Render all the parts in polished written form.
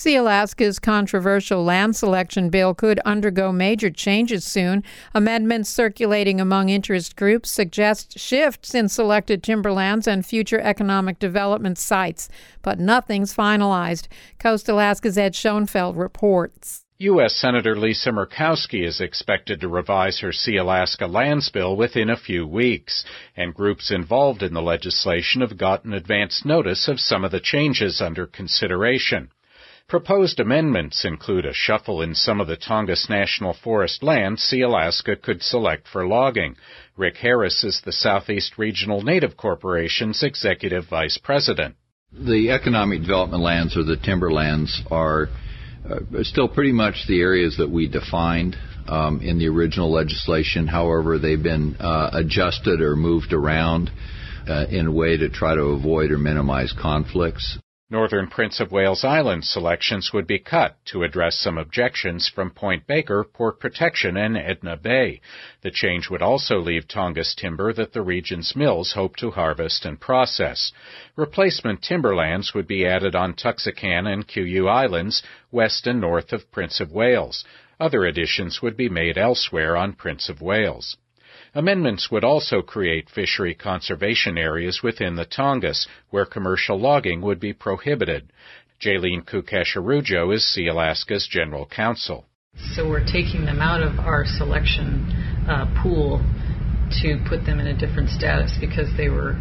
Sealaska's controversial land selection bill could undergo major changes soon. Amendments circulating among interest groups suggest shifts in selected timberlands and future economic development sites, but nothing's finalized. Coast Alaska's Ed Schoenfeld reports. U.S. Senator Lisa Murkowski is expected to revise her Sealaska lands bill within a few weeks, and groups involved in the legislation have gotten advance notice of some of the changes under consideration. Proposed amendments include a shuffle in some of the Tongass National Forest land Sealaska could select for logging. Rick Harris is the Southeast Regional Native Corporation's Executive Vice President. The economic development lands, or the timberlands, are still pretty much the areas that we defined in the original legislation. However, they've been adjusted or moved around in a way to try to avoid or minimize conflicts. Northern Prince of Wales Island selections would be cut to address some objections from Point Baker, Pork Protection, and Edna Bay. The change would also leave Tongass timber that the region's mills hope to harvest and process. Replacement timberlands would be added on Tuxacan and Kuyu Islands, west and north of Prince of Wales. Other additions would be made elsewhere on Prince of Wales. Amendments would also create fishery conservation areas within the Tongass, where commercial logging would be prohibited. Jaylene Kukesharujo is Sealaska's general counsel. So we're taking them out of our selection pool to put them in a different status because we were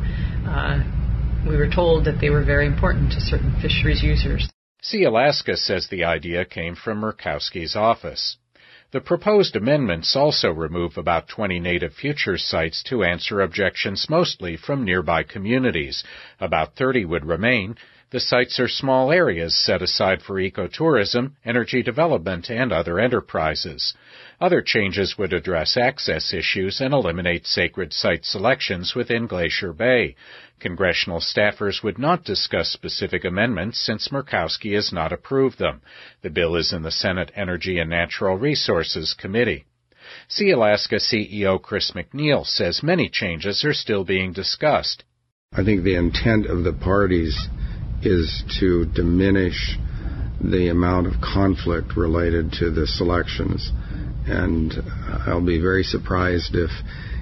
told that they were very important to certain fisheries users. Sealaska says the idea came from Murkowski's office. The proposed amendments also remove about 20 native futures sites to answer objections mostly from nearby communities. About 30 would remain. The sites are small areas set aside for ecotourism, energy development, and other enterprises. Other changes would address access issues and eliminate sacred site selections within Glacier Bay. Congressional staffers would not discuss specific amendments since Murkowski has not approved them. The bill is in the Senate Energy and Natural Resources Committee. Sealaska CEO Chris McNeil says many changes are still being discussed. I think the intent of the parties is to diminish the amount of conflict related to the selections. And I'll be very surprised if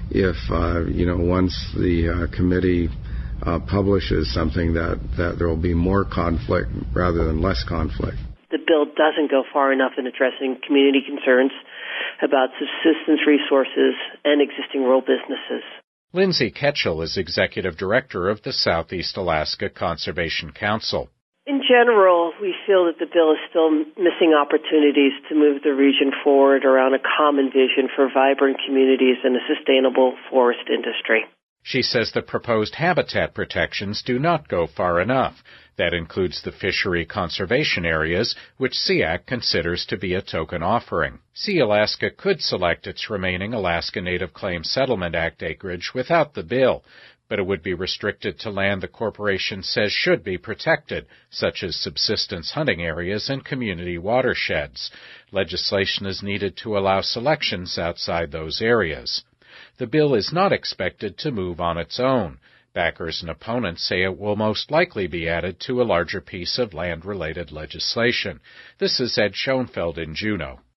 once the committee publishes something that there will be more conflict rather than less conflict. The bill doesn't go far enough in addressing community concerns about subsistence resources and existing rural businesses. Lindsay Ketchell is Executive Director of the Southeast Alaska Conservation Council. In general, we feel that the bill is still missing opportunities to move the region forward around a common vision for vibrant communities and a sustainable forest industry. She says the proposed habitat protections do not go far enough. That includes the fishery conservation areas, which SEAC considers to be a token offering. Sealaska could select its remaining Alaska Native Claims Settlement Act acreage without the bill, but it would be restricted to land the corporation says should be protected, such as subsistence hunting areas and community watersheds. Legislation is needed to allow selections outside those areas. The bill is not expected to move on its own. Backers and opponents say it will most likely be added to a larger piece of land-related legislation. This is Ed Schoenfeld in Juneau.